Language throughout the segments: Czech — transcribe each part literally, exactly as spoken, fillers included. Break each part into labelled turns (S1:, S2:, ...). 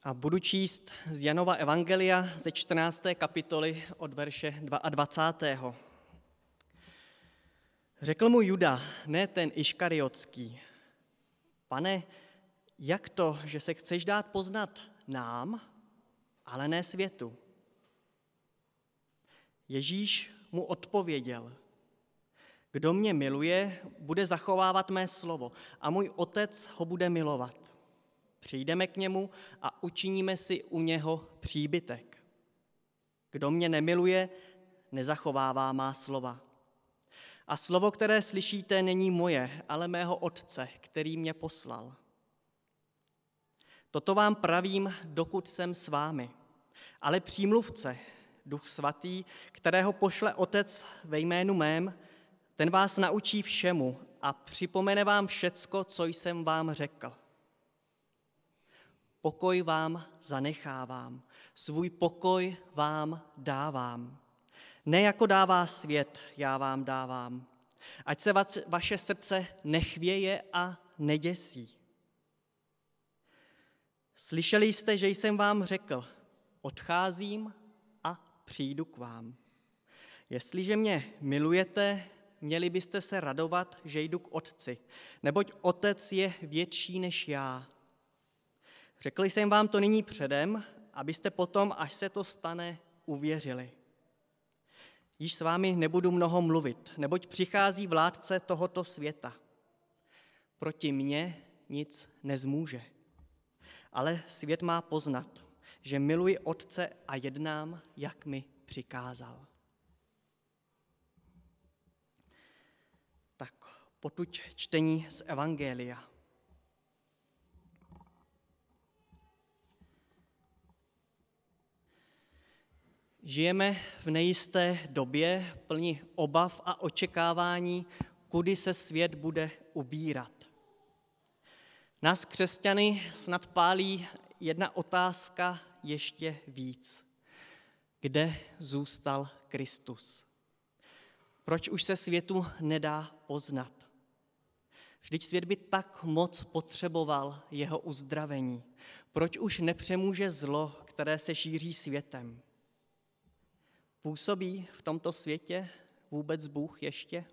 S1: A budu číst z Janova evangelia ze čtrnácté kapitoly od verše dvacátého druhého Řekl mu Juda, ne ten Iškariotský: Pane, jak to, že se chceš dát poznat nám, ale ne světu? Ježíš mu odpověděl: Kdo mě miluje, bude zachovávat mé slovo a můj Otec ho bude milovat. Přijdeme k němu a učiníme si u něho příbytek. Kdo mě nemiluje, nezachovává má slova. A slovo, které slyšíte, není moje, ale mého Otce, který mě poslal. Toto vám pravím, dokud jsem s vámi. Ale přímluvce, Duch Svatý, kterého pošle Otec ve jménu mém, ten vás naučí všemu a připomene vám všecko, co jsem vám řekl. Pokoj vám zanechávám, svůj pokoj vám dávám. Ne jako dává svět, já vám dávám. Ať se vaše srdce nechvěje a neděsí. Slyšeli jste, že jsem vám řekl, odcházím a přijdu k vám. Jestliže mě milujete, měli byste se radovat, že jdu k Otci, neboť Otec je větší než já. Řekl jsem vám to nyní předem, abyste potom, až se to stane, uvěřili. Již s vámi nebudu mnoho mluvit, neboť přichází vládce tohoto světa. Proti mně nic nezmůže. Ale svět má poznat, že miluji Otce a jednám, jak mi přikázal. Tak potud čtení z evangelia. Žijeme v nejisté době, plní obav a očekávání, kudy se svět bude ubírat. Nás křesťany snad pálí jedna otázka ještě víc. Kde zůstal Kristus? Proč už se světu nedá poznat? Vždyť svět by tak moc potřeboval jeho uzdravení. Proč už nepřemůže zlo, které se šíří světem? Působí v tomto světě vůbec Bůh ještě?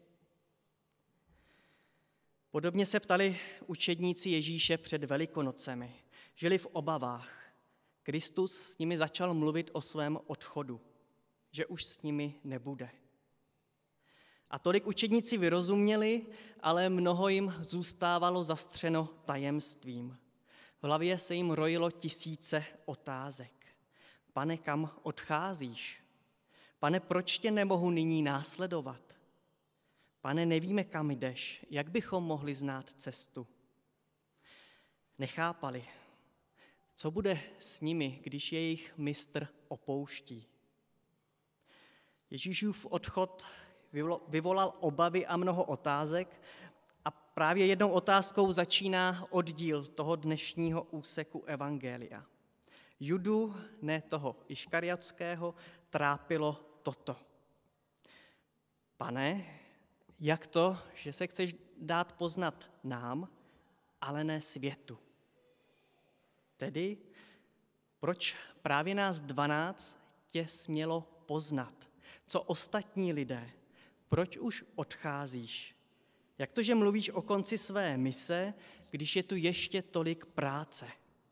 S1: Podobně se ptali učedníci Ježíše před Velikonocemi. Žili v obavách. Kristus s nimi začal mluvit o svém odchodu, že už s nimi nebude. A tolik učedníci vyrozuměli, ale mnoho jim zůstávalo zastřeno tajemstvím. V hlavě se jim rojilo tisíce otázek. Pane, kam odcházíš? Pane, proč tě nemohu nyní následovat? Pane, nevíme, kam jdeš, jak bychom mohli znát cestu? Nechápali, co bude s nimi, když je jejich mistr opouští. Ježíšův odchod vyvolal obavy a mnoho otázek a právě jednou otázkou začíná oddíl toho dnešního úseku evangelia. Judu, ne toho Iškariotského, trápilo toto. Pane, jak to, že se chceš dát poznat nám, ale ne světu? Tedy, proč právě nás dvanáct tě smělo poznat? Co ostatní lidé? Proč už odcházíš? Jak to, že mluvíš o konci své mise, když je tu ještě tolik práce?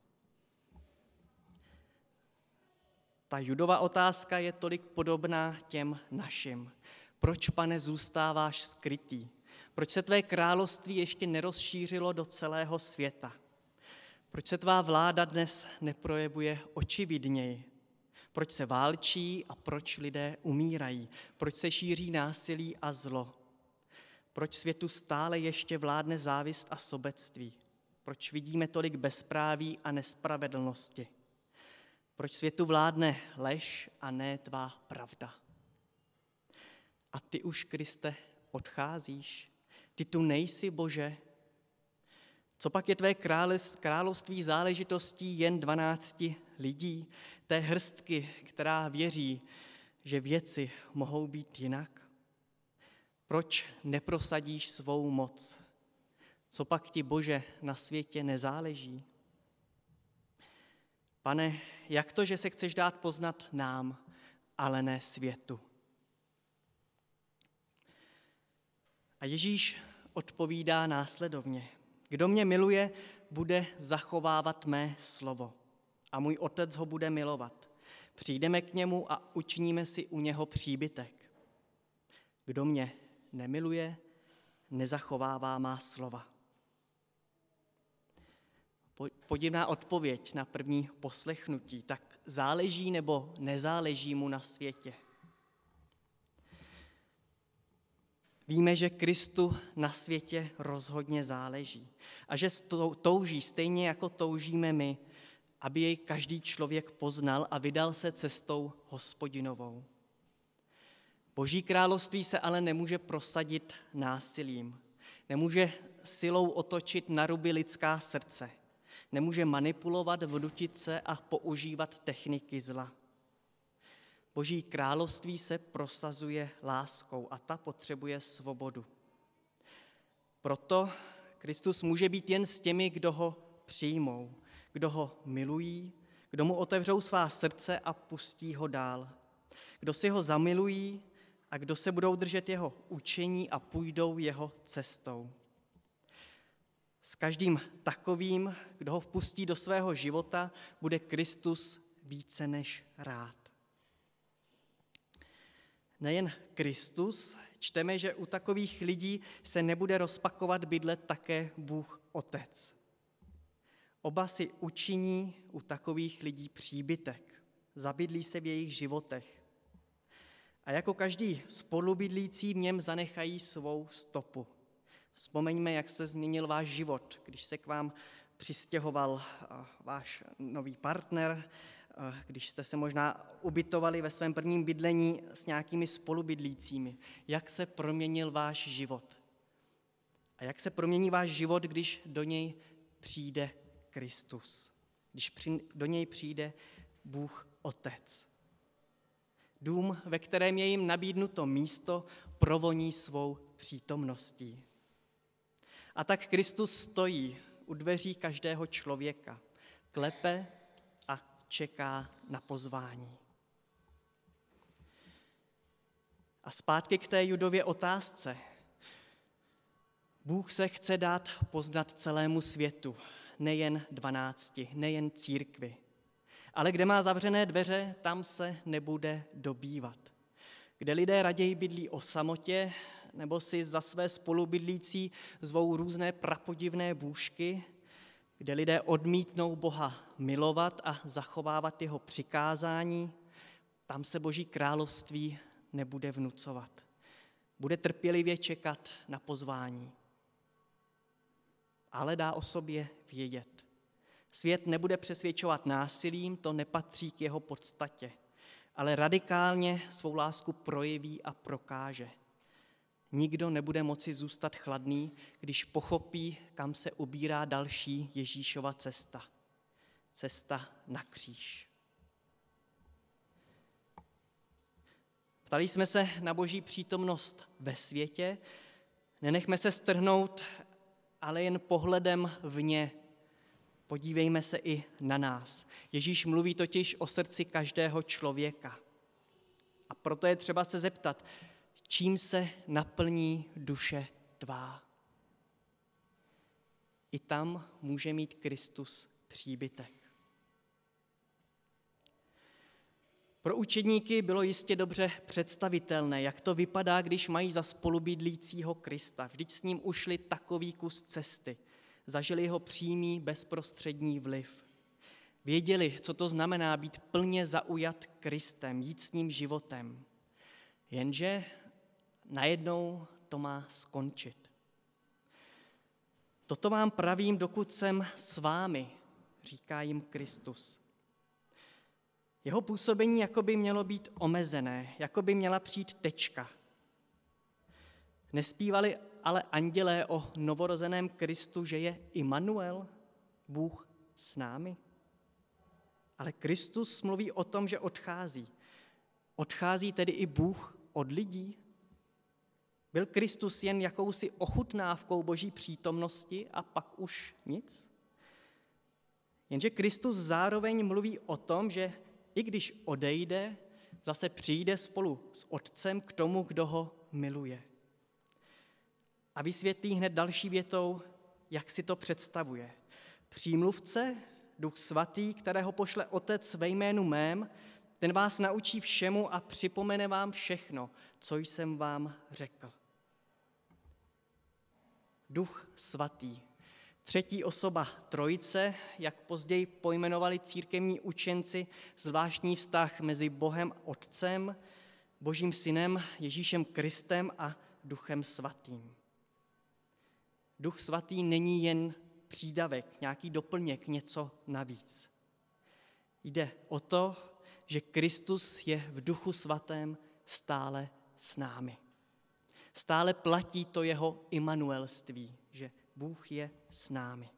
S1: Ta Judova otázka je tolik podobná těm našim. Proč, Pane, zůstáváš skrytý? Proč se tvé království ještě nerozšířilo do celého světa? Proč se tvá vláda dnes neprojevuje očividněji? Proč se válčí a proč lidé umírají? Proč se šíří násilí a zlo? Proč světu stále ještě vládne závist a sobectví? Proč vidíme tolik bezpráví a nespravedlnosti? Proč světu vládne lež a ne tvá pravda? A ty už, Kriste, odcházíš? Ty tu nejsi, Bože? Co pak je tvé království záležitostí jen dvanácti lidí, té hrstky, která věří, že věci mohou být jinak? Proč neprosadíš svou moc? Co pak ti, Bože, na světě nezáleží? Pane, jak to, že se chceš dát poznat nám, ale ne světu? A Ježíš odpovídá následovně. Kdo mě miluje, bude zachovávat mé slovo a můj otec ho bude milovat. Přijdeme k němu a učiníme si u něho příbytek. Kdo mě nemiluje, nezachovává má slova. Podivná odpověď na první poslechnutí. Tak záleží nebo nezáleží mu na světě? Víme, že Kristu na světě rozhodně záleží a že touží stejně jako toužíme my, aby jej každý člověk poznal a vydal se cestou Hospodinovou. Boží království se ale nemůže prosadit násilím, nemůže silou otočit na ruby lidská srdce, nemůže manipulovat, vnutit se a používat techniky zla. Boží království se prosazuje láskou a ta potřebuje svobodu. Proto Kristus může být jen s těmi, kdo ho přijmou, kdo ho milují, kdo mu otevřou svá srdce a pustí ho dál. Kdo si ho zamilují a kdo se budou držet jeho učení a půjdou jeho cestou. S každým takovým, kdo ho vpustí do svého života, bude Kristus více než rád. Nejen Kristus, čteme, že u takových lidí se nebude rozpakovat bydlet také Bůh Otec. Oba si učiní u takových lidí příbytek, zabydlí se v jejich životech. A jako každý spolubydlící v něm zanechají svou stopu. Vzpomeňme, jak se změnil váš život, když se k vám přistěhoval váš nový partner, když jste se možná ubytovali ve svém prvním bydlení s nějakými spolubydlícími. Jak se proměnil váš život? A jak se promění váš život, když do něj přijde Kristus? Když do něj přijde Bůh Otec? Dům, ve kterém je jim nabídnuto místo, provoní svou přítomností. A tak Kristus stojí u dveří každého člověka, klepe a čeká na pozvání. A zpátky k té Judově otázce. Bůh se chce dát poznat celému světu, nejen dvanácti, nejen církvi. Ale kde má zavřené dveře, tam se nebude dobývat. Kde lidé raději bydlí o samotě, nebo si za své spolubydlící zvou různé prapodivné bůžky, kde lidé odmítnou Boha milovat a zachovávat jeho přikázání, tam se Boží království nebude vnucovat. Bude trpělivě čekat na pozvání. Ale dá o sobě vědět. Svět nebude přesvědčovat násilím, to nepatří k jeho podstatě, ale radikálně svou lásku projeví a prokáže. Nikdo nebude moci zůstat chladný, když pochopí, kam se ubírá další Ježíšova cesta. Cesta na kříž. Ptali jsme se na Boží přítomnost ve světě, nenechme se strhnout, ale jen pohledem vně. Podívejme se i na nás. Ježíš mluví totiž o srdci každého člověka. A proto je třeba se zeptat, čím se naplní duše tvá. I tam může mít Kristus příbytek. Pro učedníky bylo jistě dobře představitelné, jak to vypadá, když mají za spolubydlícího Krista. Vždyť s ním ušli takový kus cesty. Zažili jeho přímý bezprostřední vliv. Věděli, co to znamená být plně zaujat Kristem, jít s ním životem. Jenže najednou to má skončit. Toto vám pravím, dokud jsem s vámi, říká jim Kristus. Jeho působení jako by mělo být omezené, jako by měla přijít tečka. Nespívali ale andělé o novorozeném Kristu, že je Immanuel, Bůh s námi? Ale Kristus mluví o tom, že odchází. Odchází tedy i Bůh od lidí? Byl Kristus jen jakousi ochutnávkou Boží přítomnosti a pak už nic? Jenže Kristus zároveň mluví o tom, že i když odejde, zase přijde spolu s Otcem k tomu, kdo ho miluje. A vysvětlí hned další větou, jak si to představuje. Přímluvce, Duch Svatý, kterého pošle Otec ve jménu mém, ten vás naučí všemu a připomene vám všechno, co jsem vám řekl. Duch Svatý, třetí osoba Trojice, jak později pojmenovali církevní učenci, zvláštní vztah mezi Bohem Otcem, Božím Synem Ježíšem Kristem a Duchem Svatým. Duch Svatý není jen přídavek, nějaký doplněk, něco navíc. Jde o to, že Kristus je v Duchu Svatém stále s námi. Stále platí to jeho Immanuelství, že Bůh je s námi.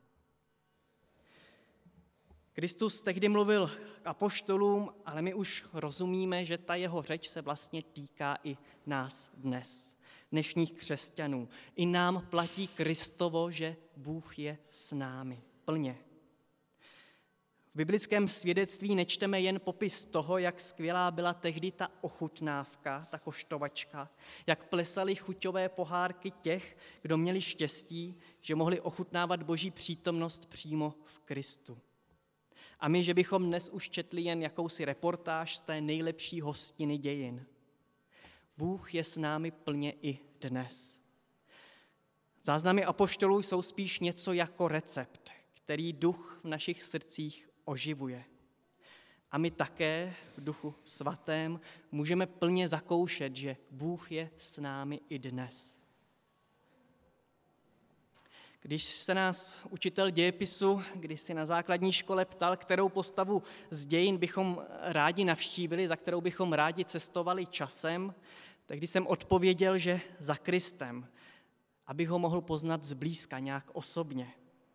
S1: Kristus tehdy mluvil k apoštolům, ale my už rozumíme, že ta jeho řeč se vlastně týká i nás dnes, dnešních křesťanů. I nám platí Kristovo, že Bůh je s námi plně. V biblickém svědectví nečteme jen popis toho, jak skvělá byla tehdy ta ochutnávka, ta koštovačka, jak plesaly chuťové pohárky těch, kdo měli štěstí, že mohli ochutnávat Boží přítomnost přímo v Kristu. A my, že bychom dnes už četli jen jakousi reportáž z té nejlepší hostiny dějin. Bůh je s námi plně i dnes. Záznamy apoštolů jsou spíš něco jako recept, který duch v našich srdcích oživuje. A my také v Duchu Svatém můžeme plně zakoušet, že Bůh je s námi i dnes. Když se nás učitel dějepisu kdysi na základní škole ptal, kterou postavu z dějin bychom rádi navštívili, za kterou bychom rádi cestovali časem, tak když jsem odpověděl, že za Kristem, abych ho mohl poznat zblízka, nějak osobně.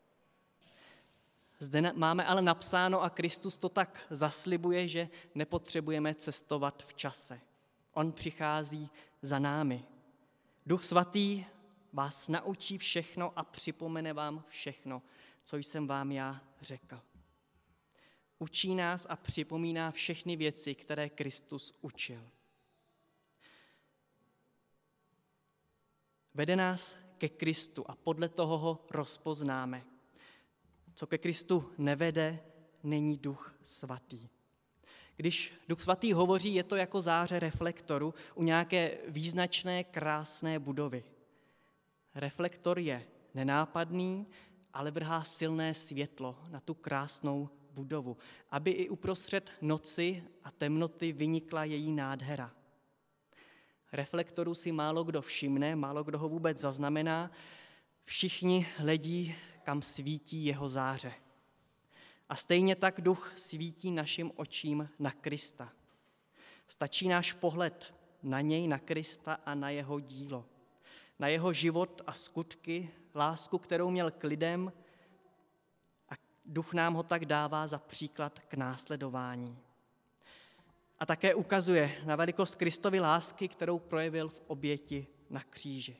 S1: Zde máme ale napsáno a Kristus to tak zaslibuje, že nepotřebujeme cestovat v čase. On přichází za námi. Duch Svatý vás naučí všechno a připomene vám všechno, co jsem vám já řekl. Učí nás a připomíná všechny věci, které Kristus učil. Vede nás ke Kristu a podle toho ho rozpoznáme. Co ke Kristu nevede, není Duch Svatý. Když Duch Svatý hovoří, je to jako záře reflektoru u nějaké význačné, krásné budovy. Reflektor je nenápadný, ale vrhá silné světlo na tu krásnou budovu, aby i uprostřed noci a temnoty vynikla její nádhera. Reflektoru si málo kdo všimne, málo kdo ho vůbec zaznamená, všichni hledí, kam svítí jeho záře. A stejně tak Duch svítí našim očím na Krista. Stačí náš pohled na něj, na Krista a na jeho dílo. Na jeho život a skutky, lásku, kterou měl k lidem, a Duch nám ho tak dává za příklad k následování. A také ukazuje na velikost Kristovy lásky, kterou projevil v oběti na kříži.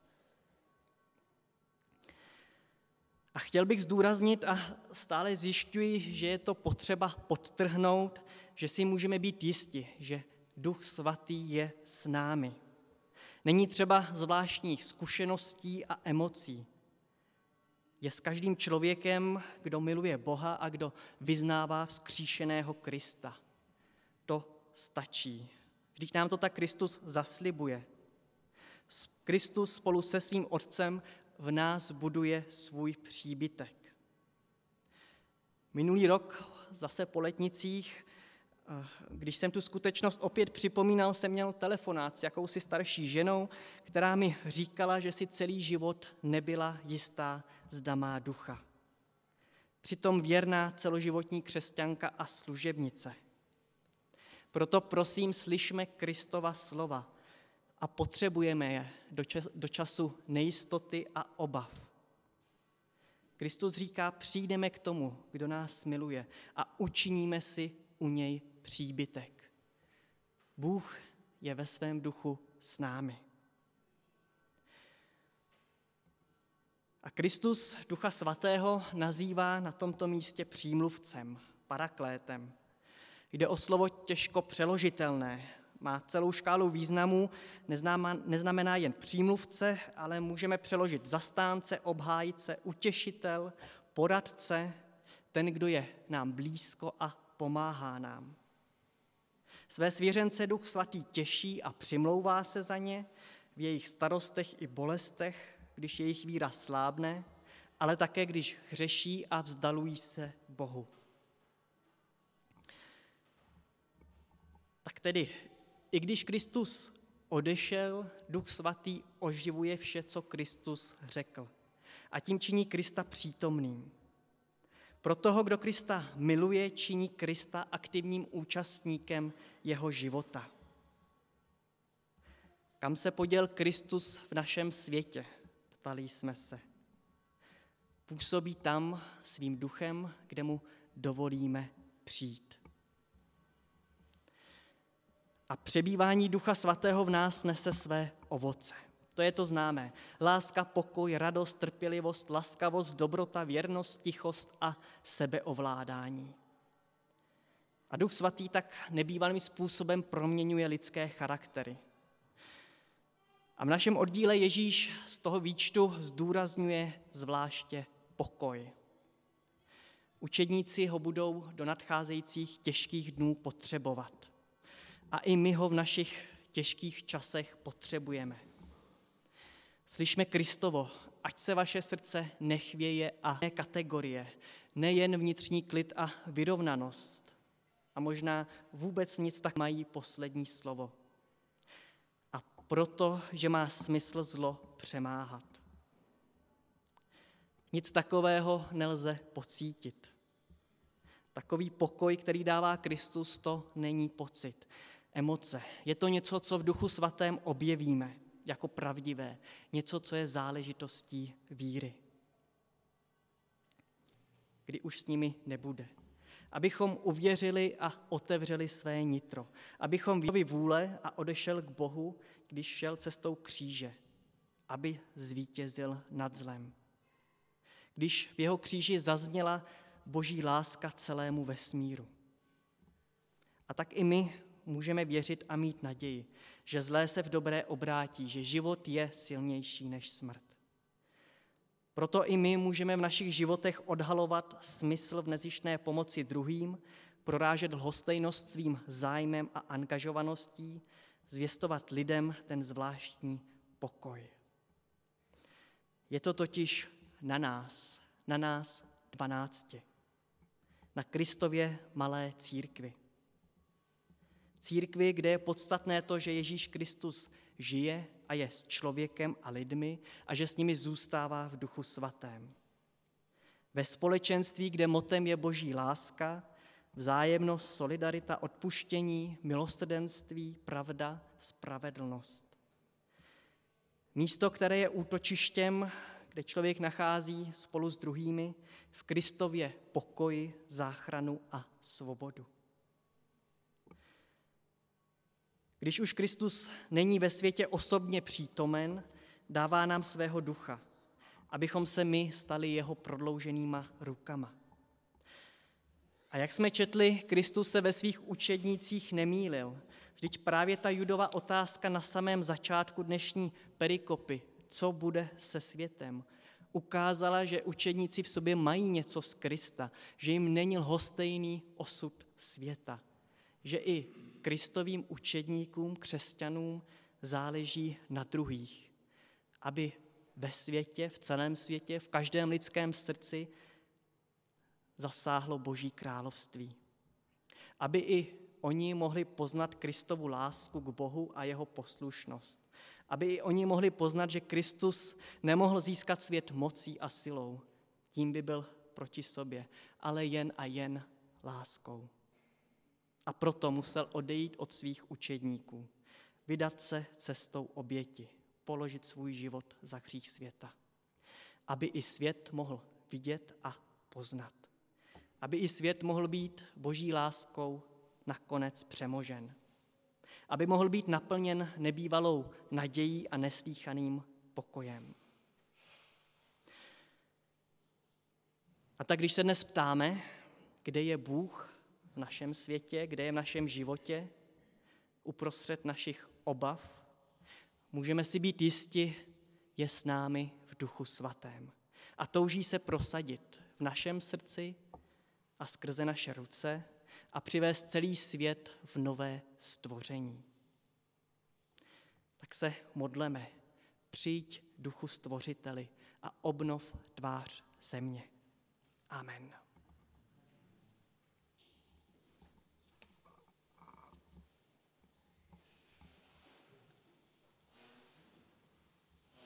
S1: A chtěl bych zdůraznit a stále zjišťuji, že je to potřeba podtrhnout, že si můžeme být jisti, že Duch Svatý je s námi. Není třeba zvláštních zkušeností a emocí. Je s každým člověkem, kdo miluje Boha a kdo vyznává vzkříšeného Krista. To stačí. Vždyť nám to tak Kristus zaslibuje. Kristus spolu se svým Otcem v nás buduje svůj příbytek. Minulý rok, zase po letnicích, když jsem tu skutečnost opět připomínal, jsem měl telefonát s jakousi starší ženou, která mi říkala, že si celý život nebyla jistá, zda má ducha. Přitom věrná celoživotní křesťanka a služebnice. Proto prosím, slyšme Kristova slova a potřebujeme je do času nejistoty a obav. Kristus říká, přijdeme k tomu, kdo nás miluje a učiníme si u něj příbytek. Bůh je ve svém duchu s námi. A Kristus Ducha Svatého nazývá na tomto místě přímluvcem, paraklétem. Jde o slovo těžko přeložitelné. Má celou škálu významů, neznamená jen přímluvce, ale můžeme přeložit zastánce, obhájce, utěšitel, poradce, ten, kdo je nám blízko a pomáhá nám. Své svěřence Duch Svatý těší a přimlouvá se za ně v jejich starostech i bolestech, když jejich víra slábne, ale také když hřeší a vzdalují se Bohu. Tak tedy, i když Kristus odešel, Duch Svatý oživuje vše, co Kristus řekl. A tím činí Krista přítomným. Pro toho, kdo Krista miluje, činí Krista aktivním účastníkem jeho života. Kam se poděl Kristus v našem světě? Ptali jsme se. Působí tam svým duchem, kde mu dovolíme přijít. A přebývání Ducha Svatého v nás nese své ovoce. To je to známé. Láska, pokoj, radost, trpělivost, laskavost, dobrota, věrnost, tichost a sebeovládání. A Duch Svatý tak nebývalým způsobem proměňuje lidské charaktery. A v našem oddíle Ježíš z toho výčtu zdůrazňuje zvláště pokoj. Učedníci ho budou do nadcházejících těžkých dnů potřebovat. A i my ho v našich těžkých časech potřebujeme. Slyšme Kristovo, ať se vaše srdce nechvěje a ne kategorie, nejen vnitřní klid a vyrovnanost. A možná vůbec nic, tak mají poslední slovo. A proto, že má smysl zlo přemáhat. Nic takového nelze pocítit. Takový pokoj, který dává Kristus, to není pocit, emoce. Je to něco, co v Duchu Svatém objevíme jako pravdivé, něco, co je záležitostí víry. Kdy už s nimi nebude. Abychom uvěřili a otevřeli své nitro. Abychom vyjeli vůle a odešel k Bohu, když šel cestou kříže, aby zvítězil nad zlem. Když v jeho kříži zazněla Boží láska celému vesmíru. A tak i my můžeme věřit a mít naději, že zlé se v dobré obrátí, že život je silnější než smrt. Proto i my můžeme v našich životech odhalovat smysl v nezištné pomoci druhým, prorážet lhostejnost svým zájmem a angažovaností, zvěstovat lidem ten zvláštní pokoj. Je to totiž na nás, na nás dvanácti, na Kristově malé církvi. Církvi, kde je podstatné to, že Ježíš Kristus žije a je s člověkem a lidmi a že s nimi zůstává v Duchu Svatém. Ve společenství, kde motem je Boží láska, vzájemnost, solidarita, odpuštění, milosrdenství, pravda, spravedlnost. Místo, které je útočištěm, kde člověk nachází spolu s druhými v Kristově pokoji, záchranu a svobodu. Když už Kristus není ve světě osobně přítomen, dává nám svého ducha, abychom se my stali jeho prodlouženýma rukama. A jak jsme četli, Kristus se ve svých učednících nemýlil. Vždyť právě ta Judova otázka na samém začátku dnešní perikopy, co bude se světem, ukázala, že učedníci v sobě mají něco z Krista, že jim není lhostejný osud světa, že i Kristovým učedníkům, křesťanům záleží na druhých, aby ve světě, v celém světě, v každém lidském srdci zasáhlo Boží království. Aby i oni mohli poznat Kristovu lásku k Bohu a jeho poslušnost. Aby i oni mohli poznat, že Kristus nemohl získat svět mocí a silou. Tím by byl proti sobě, ale jen a jen láskou. A proto musel odejít od svých učedníků, vydat se cestou oběti, položit svůj život za hřích světa. Aby i svět mohl vidět a poznat. Aby i svět mohl být Boží láskou nakonec přemožen. Aby mohl být naplněn nebývalou nadějí a neslýchaným pokojem. A tak když se dnes ptáme, kde je Bůh v našem světě, kde je v našem životě, uprostřed našich obav, můžeme si být jisti, je s námi v Duchu Svatém. A touží se prosadit v našem srdci a skrze naše ruce a přivést celý svět v nové stvoření. Tak se modleme, přijď Duchu Stvořiteli a obnov tvář země. Amen.